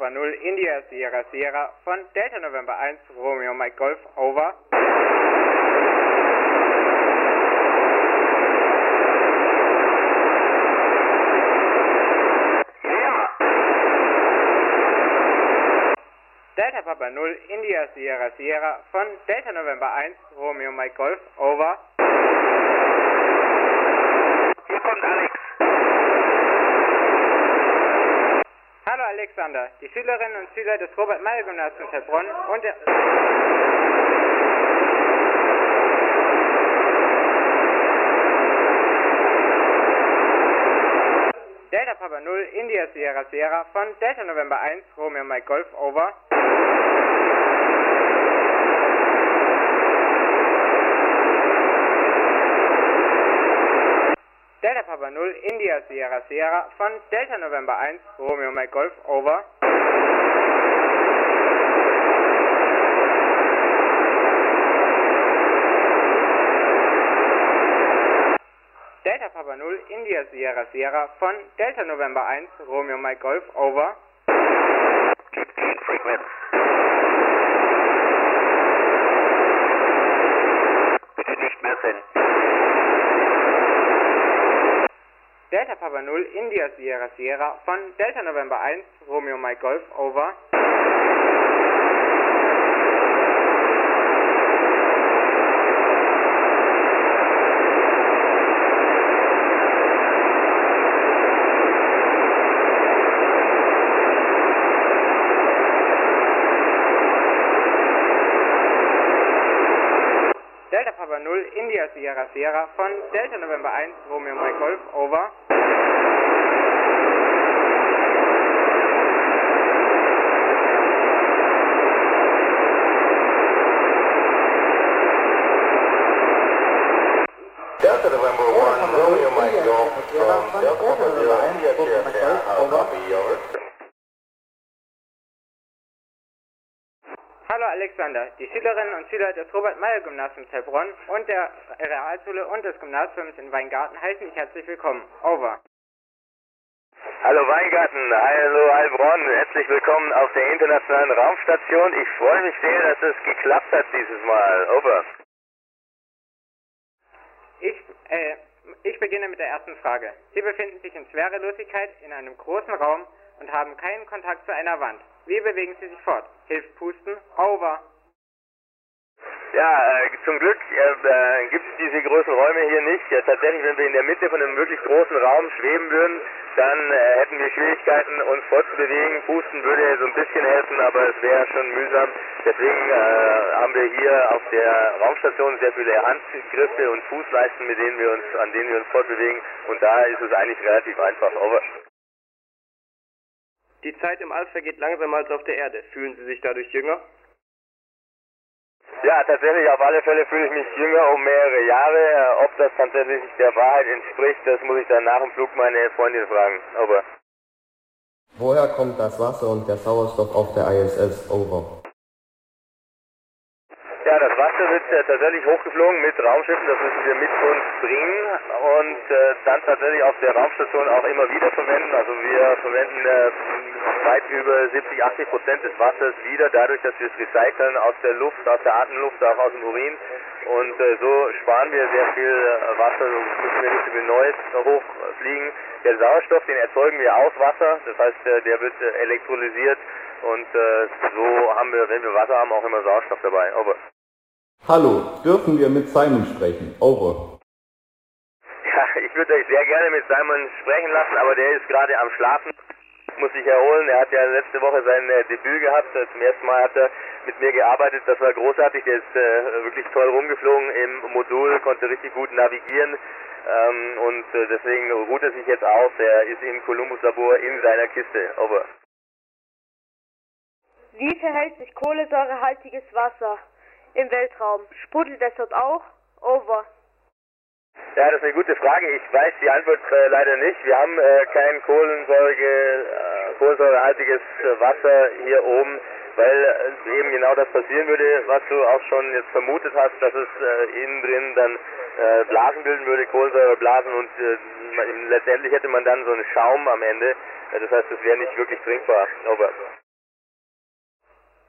Papa 0 India Sierra Sierra von Delta November 1 Romeo Mike Golf, over. Delta Papa 0 India Sierra Sierra von Delta November 1 Romeo Mike Golf, over. Hier kommt Alex. Hallo Alexander, die Schülerinnen und Schüler des Robert-Meyer-Gymnasiums Heilbronn und der... Delta Papa 0 India Sierra Sierra von Delta November 1 Romeo Mike Golf, over. Delta Papa 0 India Sierra Sierra von Delta November 1 Romeo Mike Golf, over. Delta Papa 0 India Sierra Sierra von Delta November 1 Romeo Mike Golf, over. Frequenz. Bitte nicht messen. Delta Papa 0 India Sierra Sierra von Delta November 1 Romeo Mike Golf, over. Delta Papa 0 India Sierra Sierra von Delta November 1 Romeo Mike Golf, over. Delta November 1 Romeo Mike Golf from Delta Papa 0 India Sierra Sierra, how copy, over. Hallo Alexander, die Schülerinnen und Schüler des Robert-Meyer-Gymnasiums Heilbronn und der Realschule und des Gymnasiums in Weingarten heißen dich herzlich willkommen. Over. Hallo Weingarten, hallo Heilbronn, herzlich willkommen auf der internationalen Raumstation. Ich freue mich sehr, dass es geklappt hat dieses Mal. Over. Ich beginne mit der ersten Frage. Sie befinden sich in Schwerelosigkeit in einem großen Raum und haben keinen Kontakt zu einer Wand. Wie bewegen Sie sich fort? Hilft Pusten? Over. Ja, zum Glück gibt es diese großen Räume hier nicht. Tatsächlich, wenn wir in der Mitte von einem wirklich großen Raum schweben würden, dann hätten wir Schwierigkeiten, uns fortzubewegen. Pusten würde so ein bisschen helfen, aber es wäre schon mühsam. Deswegen haben wir hier auf der Raumstation sehr viele Handgriffe und Fußleisten, an denen wir uns fortbewegen. Und da ist es eigentlich relativ einfach. Over. Die Zeit im All vergeht langsamer als auf der Erde. Fühlen Sie sich dadurch jünger? Ja, tatsächlich, auf alle Fälle fühle ich mich jünger um mehrere Jahre. Ob das tatsächlich der Wahrheit entspricht, das muss ich dann nach dem Flug meine Freundin fragen. Over. Woher kommt das Wasser und der Sauerstoff auf der ISS? Over. Ja, das Wasser wird tatsächlich hochgeflogen mit Raumschiffen, das müssen wir mit uns bringen und dann tatsächlich auf der Raumstation auch immer wieder verwenden. Also wir verwenden weit über 70-80% des Wassers wieder, dadurch, dass wir es recyceln aus der Luft, aus der Atemluft, auch aus dem Urin. Und so sparen wir sehr viel Wasser, so müssen wir nicht so viel Neues hochfliegen. Der Sauerstoff, den erzeugen wir aus Wasser, das heißt, der wird elektrolysiert und so haben wir, wenn wir Wasser haben, auch immer Sauerstoff dabei. Over. Hallo, dürfen wir mit Simon sprechen? Over. Ja, ich würde euch sehr gerne mit Simon sprechen lassen, aber der ist gerade am Schlafen, muss sich erholen. Er hat ja letzte Woche sein Debüt gehabt. Zum ersten Mal hat er mit mir gearbeitet. Das war großartig. Der ist wirklich toll rumgeflogen im Modul, konnte richtig gut navigieren und deswegen ruht er sich jetzt aus. Er ist im Columbus Labor in seiner Kiste. Over. Wie verhält sich kohlensäurehaltiges Wasser im Weltraum? Sprudelt es dort auch? Over. Ja, das ist eine gute Frage. Ich weiß die Antwort leider nicht. Wir haben kein kohlensäurehaltiges Wasser hier oben, weil eben genau das passieren würde, was du auch schon jetzt vermutet hast, dass es innen drin dann Blasen bilden würde, Kohlensäureblasen, und letztendlich hätte man dann so einen Schaum am Ende. Das heißt, es wäre nicht wirklich trinkbar. Over.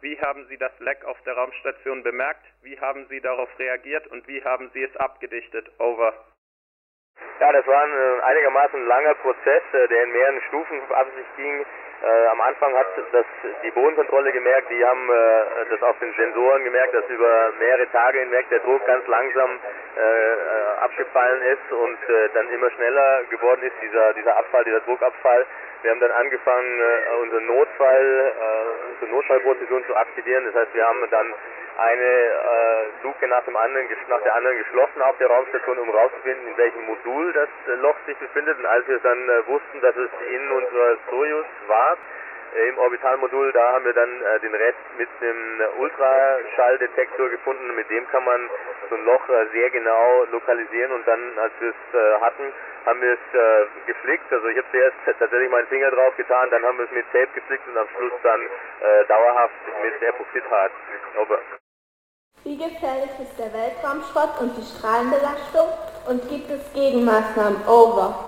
Wie haben Sie das Leck auf der Raumstation bemerkt? Wie haben Sie darauf reagiert und wie haben Sie es abgedichtet? Over. Ja, das war ein einigermaßen langer Prozess, der in mehreren Stufen ab sich ging. Am Anfang hat das die Bodenkontrolle gemerkt, die haben das auf den Sensoren gemerkt, dass über mehrere Tage hinweg der Druck ganz langsam abgefallen ist und dann immer schneller geworden ist, dieser Abfall, dieser Druckabfall. Wir haben dann angefangen, unsere Notfallprozeduren zu aktivieren. Das heißt, wir haben dann eine Luke nach der anderen geschlossen auf der Raumstation, um rauszufinden, in welchem Modul das Loch sich befindet. Und als wir dann wussten, dass es in unserer Soyuz war, im Orbitalmodul, da haben wir dann den Rest mit einem Ultraschalldetektor gefunden. Mit dem kann man so ein Loch sehr genau lokalisieren und dann, als wir es hatten, haben wir es geflickt. Also ich habe zuerst tatsächlich meinen Finger drauf getan, dann haben wir es mit Tape geflickt und am Schluss dann dauerhaft mit Epoxidharz. Over. Wie gefährlich ist der Weltraumschrott und die Strahlenbelastung und gibt es Gegenmaßnahmen? Over.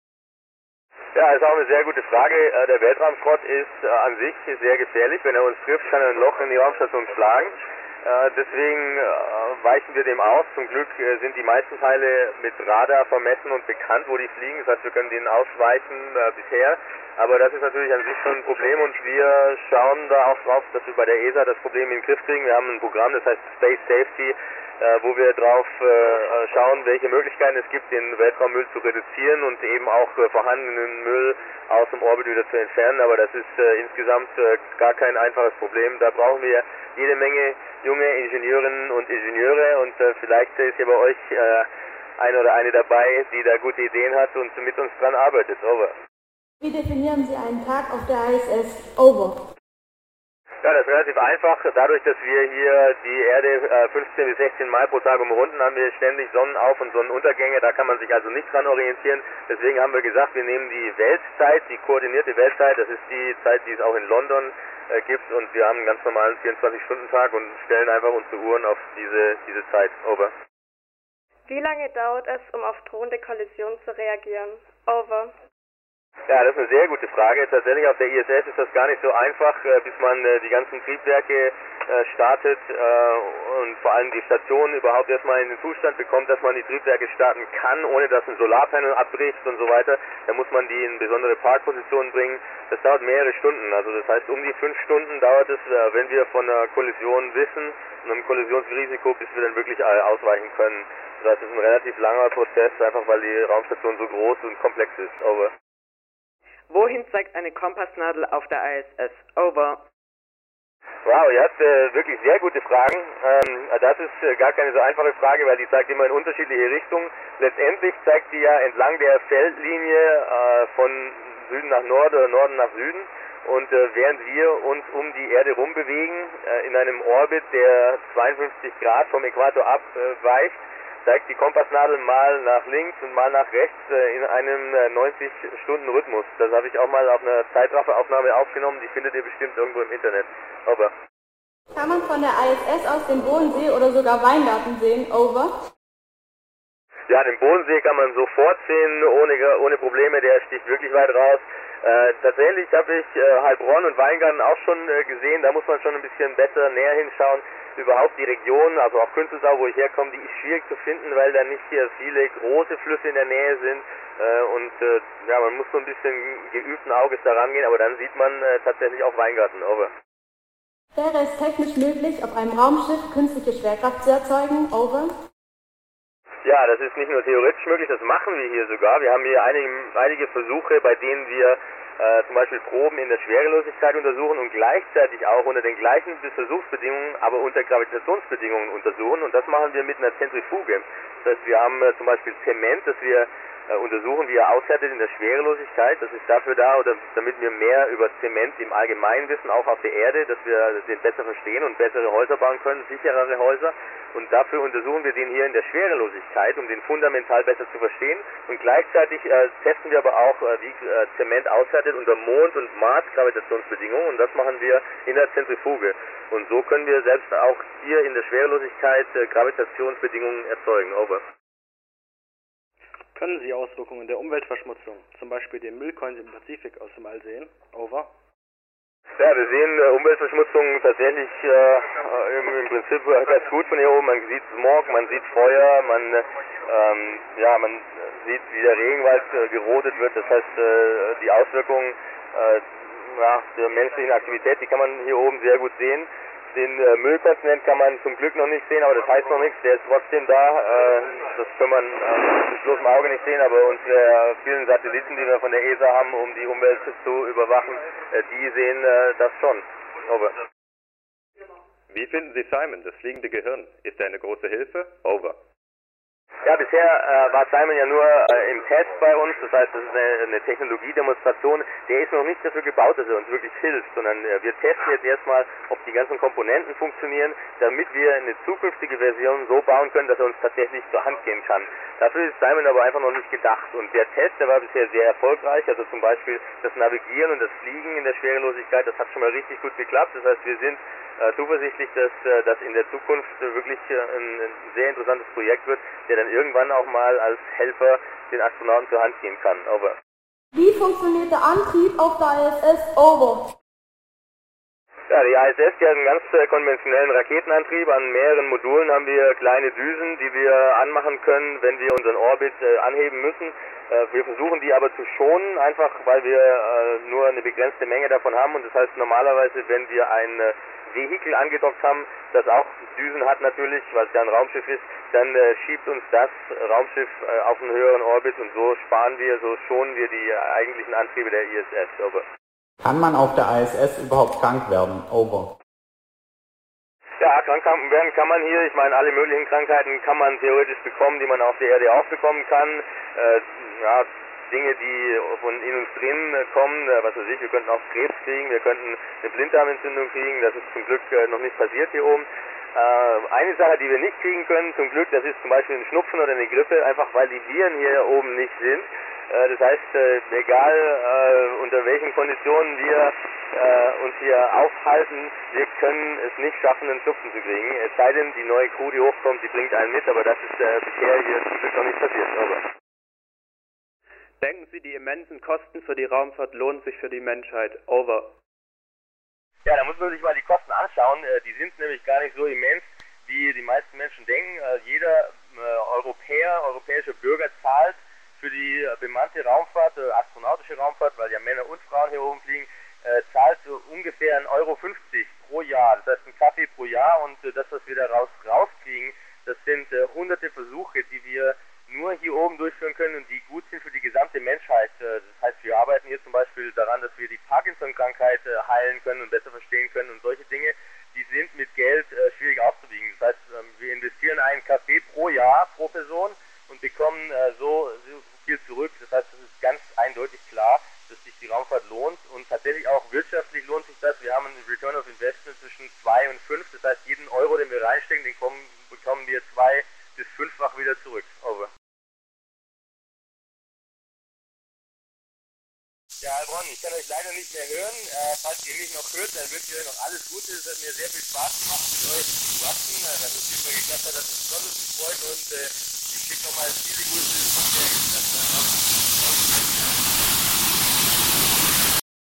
Ja, das ist auch eine sehr gute Frage. Der Weltraumschrott ist an sich sehr gefährlich. Wenn er uns trifft, kann er ein Loch in die Raumstation schlagen. Deswegen weichen wir dem aus. Zum Glück sind die meisten Teile mit Radar vermessen und bekannt, wo die fliegen. Das heißt, wir können denen ausweichen bisher. Aber das ist natürlich an sich schon ein Problem und wir schauen da auch drauf, dass wir bei der ESA das Problem in den Griff kriegen. Wir haben ein Programm, das heißt Space Safety, wo wir drauf schauen, welche Möglichkeiten es gibt, den Weltraummüll zu reduzieren und eben auch vorhandenen Müll aus dem Orbit wieder zu entfernen. Aber das ist insgesamt gar kein einfaches Problem. Da brauchen wir jede Menge junge Ingenieurinnen und Ingenieure und vielleicht ist hier bei euch ein oder eine dabei, die da gute Ideen hat und mit uns dran arbeitet. Over. Wie definieren Sie einen Tag auf der ISS? Over. Ja, das ist relativ einfach. Dadurch, dass wir hier die Erde 15 bis 16 Mal pro Tag umrunden, haben wir ständig Sonnenauf- und Sonnenuntergänge. Da kann man sich also nicht dran orientieren. Deswegen haben wir gesagt, wir nehmen die Weltzeit, die koordinierte Weltzeit. Das ist die Zeit, die es auch in London gibt. Und wir haben einen ganz normalen 24-Stunden-Tag und stellen einfach unsere Uhren auf diese Zeit. Over. Wie lange dauert es, um auf drohende Kollisionen zu reagieren? Over. Ja, das ist eine sehr gute Frage. Tatsächlich auf der ISS ist das gar nicht so einfach, bis man die ganzen Triebwerke startet und vor allem die Station überhaupt erstmal in den Zustand bekommt, dass man die Triebwerke starten kann, ohne dass ein Solarpanel abbricht und so weiter. Da muss man die in besondere Parkpositionen bringen. Das dauert mehrere Stunden. Also das heißt, um die 5 Stunden dauert es, wenn wir von einer Kollision wissen und einem Kollisionsrisiko, bis wir dann wirklich ausweichen können. Das ist ein relativ langer Prozess, einfach weil die Raumstation so groß und komplex ist. Over. Wohin zeigt eine Kompassnadel auf der ISS? Over. Wow, ihr habt wirklich sehr gute Fragen. Das ist gar keine so einfache Frage, weil die zeigt immer in unterschiedliche Richtungen. Letztendlich zeigt die ja entlang der Feldlinie von Süden nach Norden oder Norden nach Süden. Und während wir uns um die Erde rumbewegen, in einem Orbit, der 52 Grad vom Äquator abweicht, zeigt die Kompassnadel mal nach links und mal nach rechts in einem 90-Stunden-Rhythmus. Das habe ich auch mal auf einer Zeitrafferaufnahme aufgenommen, die findet ihr bestimmt irgendwo im Internet. Over. Kann man von der ISS aus den Bodensee oder sogar Weingarten sehen? Over. Ja, den Bodensee kann man sofort sehen, ohne Probleme, der sticht wirklich weit raus. Tatsächlich habe ich Heilbronn und Weingarten auch schon gesehen, da muss man schon ein bisschen besser näher hinschauen. Überhaupt die Region, also auch Künzelsau, wo ich herkomme, die ist schwierig zu finden, weil da nicht hier viele große Flüsse in der Nähe sind ja, man muss so ein bisschen geübten Auges da rangehen, aber dann sieht man tatsächlich auch Weingarten. Over. Wäre es technisch möglich, auf einem Raumschiff künstliche Schwerkraft zu erzeugen? Over. Ja, das ist nicht nur theoretisch möglich, das machen wir hier sogar. Wir haben hier einige Versuche, bei denen wir zum Beispiel Proben in der Schwerelosigkeit untersuchen und gleichzeitig auch unter den gleichen Versuchsbedingungen, aber unter Gravitationsbedingungen untersuchen. Und das machen wir mit einer Zentrifuge. Das heißt, wir haben zum Beispiel Zement, das wir untersuchen, wie er aushärtet in der Schwerelosigkeit. Das ist dafür da, damit wir mehr über Zement im Allgemeinen wissen, auch auf der Erde, dass wir den besser verstehen und bessere Häuser bauen können, sicherere Häuser. Und dafür untersuchen wir den hier in der Schwerelosigkeit, um den fundamental besser zu verstehen. Und gleichzeitig testen wir aber auch, wie Zement aushärtet unter Mond- und Mars-Gravitationsbedingungen. Und das machen wir in der Zentrifuge. Und so können wir selbst auch hier in der Schwerelosigkeit Gravitationsbedingungen erzeugen. Over. Können Sie Auswirkungen der Umweltverschmutzung, zum Beispiel den Müllcoins im Pazifik, aus dem All sehen? Over. Ja, wir sehen Umweltverschmutzung tatsächlich im Prinzip ganz gut von hier oben. Man sieht Smog, man sieht Feuer, man sieht, wie der Regenwald gerodet wird. Das heißt, die Auswirkungen der menschlichen Aktivität, die kann man hier oben sehr gut sehen. Den Müllkontinent kann man zum Glück noch nicht sehen, aber das heißt noch nichts, der ist trotzdem da. Das kann man mit bloßem Auge nicht sehen, aber unsere vielen Satelliten, die wir von der ESA haben, um die Umwelt zu überwachen, die sehen das schon. Over. Wie finden Sie Simon, das fliegende Gehirn? Ist er eine große Hilfe? Over. Ja, bisher war Simon ja nur im Test bei uns, das heißt, das ist eine Technologiedemonstration. Der ist noch nicht dafür gebaut, dass er uns wirklich hilft, sondern wir testen jetzt erstmal, ob die ganzen Komponenten funktionieren, damit wir eine zukünftige Version so bauen können, dass er uns tatsächlich zur Hand gehen kann. Dafür ist Simon aber einfach noch nicht gedacht und der Test, der war bisher sehr erfolgreich, also zum Beispiel das Navigieren und das Fliegen in der Schwerelosigkeit, das hat schon mal richtig gut geklappt, das heißt, wir sind zuversichtlich, dass das in der Zukunft wirklich ein sehr interessantes Projekt wird, der dann irgendwann auch mal als Helfer den Astronauten zur Hand gehen kann. Over. Wie funktioniert der Antrieb auf der ISS? Over. Ja, die ISS, die hat einen ganz konventionellen Raketenantrieb. An mehreren Modulen haben wir kleine Düsen, die wir anmachen können, wenn wir unseren Orbit anheben müssen. Wir versuchen die aber zu schonen, einfach weil wir nur eine begrenzte Menge davon haben. Und das heißt normalerweise, wenn wir ein Vehikel angedockt haben, das auch Düsen hat natürlich, weil es ja ein Raumschiff ist, dann schiebt uns das Raumschiff auf einen höheren Orbit und so schonen wir die eigentlichen Antriebe der ISS. Over. Kann man auf der ISS überhaupt krank werden? Over. Ja, krank werden kann man hier. Ich meine, alle möglichen Krankheiten kann man theoretisch bekommen, die man auf der Erde auch bekommen kann. Dinge, die von in uns drin kommen, was weiß ich, wir könnten auch Krebs kriegen, wir könnten eine Blinddarmentzündung kriegen, das ist zum Glück noch nicht passiert hier oben. Eine Sache, die wir nicht kriegen können, zum Glück, das ist zum Beispiel ein Schnupfen oder eine Grippe, einfach weil die Viren hier oben nicht sind. Das heißt, egal unter welchen Konditionen wir uns hier aufhalten, wir können es nicht schaffen, einen Schnupfen zu kriegen. Es sei denn, die neue Crew, die hochkommt, die bringt einen mit, aber das ist bisher hier zum Glück noch nicht passiert. Over. Denken Sie, die immensen Kosten für die Raumfahrt lohnen sich für die Menschheit? Over. Ja, da muss man sich mal die Kosten anschauen. Die sind nämlich gar nicht so immens, wie die meisten Menschen denken. Jeder europäische Bürger zahlt für die bemannte Raumfahrt, astronautische Raumfahrt, weil ja Männer und Frauen hier oben fliegen, zahlt so ungefähr 1,50 Euro pro Jahr. Das heißt ein Kaffee pro Jahr und das, was wir daraus rauskriegen, das sind hunderte Versuche, die wir nur hier oben durchführen können und die gut sind für die gesamte Menschheit. Das heißt, wir arbeiten hier zum Beispiel daran, dass wir die Parkinson-Krankheit heilen können und besser verstehen können und solche Dinge, die sind mit Geld schwierig aufzuwiegen. Das heißt, wir investieren einen Kaffee pro Jahr, pro Person und bekommen so viel zurück. Das heißt, es ist ganz eindeutig klar, dass sich die Raumfahrt lohnt und tatsächlich auch wirtschaftlich lohnt sich das. Wir haben einen Return of Investment zwischen 2 und 5. Das heißt, jeden Euro, den wir reinstecken, bekommen wir 2 bis 5-fach wieder zurück. Over. Ja, Herr Bronn, ich kann euch leider nicht mehr hören. Falls ihr mich noch hört, dann wünsche ich euch noch alles Gute. Es hat mir sehr viel Spaß gemacht, mit euch zu quatschen. Dass es diesmal geklappt hat, hat mich besonders gefreut und ich schicke nochmal viele Grüße von der